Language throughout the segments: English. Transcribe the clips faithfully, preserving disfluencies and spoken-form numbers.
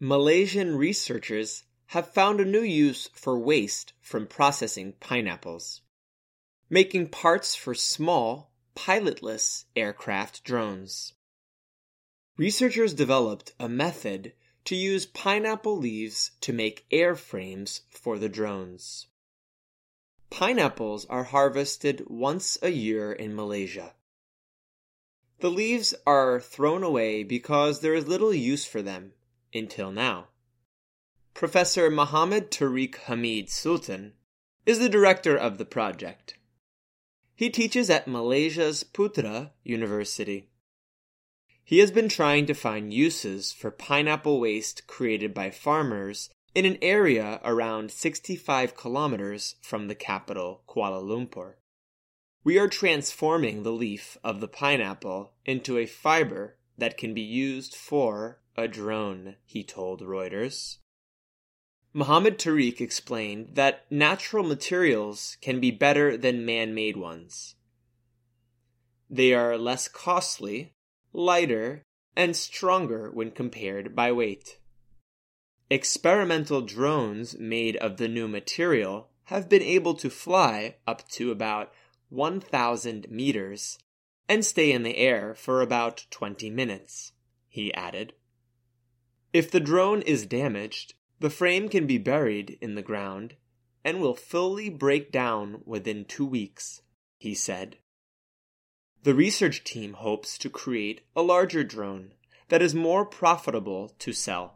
Malaysian researchers have found a new use for waste from processing pineapples, making parts for small, pilotless aircraft drones. Researchers developed a method to use pineapple leaves to make airframes for the drones. Pineapples are harvested once a year in Malaysia. The leaves are thrown away because there is little use for them until now. Professor Muhammad Tariq Hamid Sultan is the director of the project. He teaches at Malaysia's Putra University. He has been trying to find uses for pineapple waste created by farmers in an area around sixty-five kilometers from the capital, Kuala Lumpur. We are transforming the leaf of the pineapple into a fiber that can be used for a drone, he told Reuters. Muhammad Tariq explained that natural materials can be better than man-made ones. They are less costly, lighter, and stronger when compared by weight. Experimental drones made of the new material have been able to fly up to about one thousand meters and stay in the air for about twenty minutes, he added. If the drone is damaged, the frame can be buried in the ground and will fully break down within two weeks, he said. The research team hopes to create a larger drone that is more profitable to sell.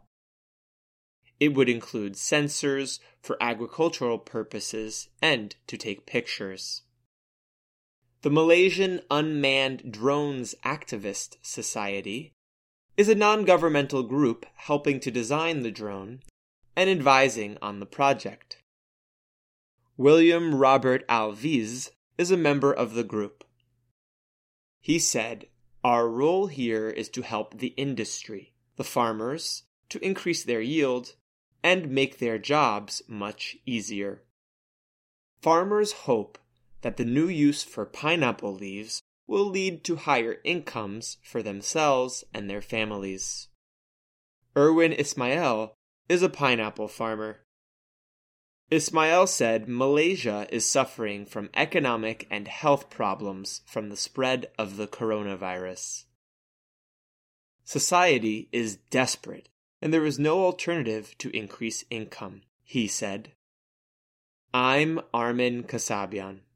It would include sensors for agricultural purposes and to take pictures. The Malaysian Unmanned Drones Activist Society is a non-governmental group helping to design the drone and advising on the project. William Robert Alviz is a member of the group. He said, "Our role here is to help the industry, the farmers, to increase their yield and make their jobs much easier." Farmers hope that the new use for pineapple leaves will lead to higher incomes for themselves and their families. Erwin Ismail is a pineapple farmer. Ismail said Malaysia is suffering from economic and health problems from the spread of the coronavirus. Society is desperate, and there is no alternative to increase income, he said. I'm Armin Kasabian.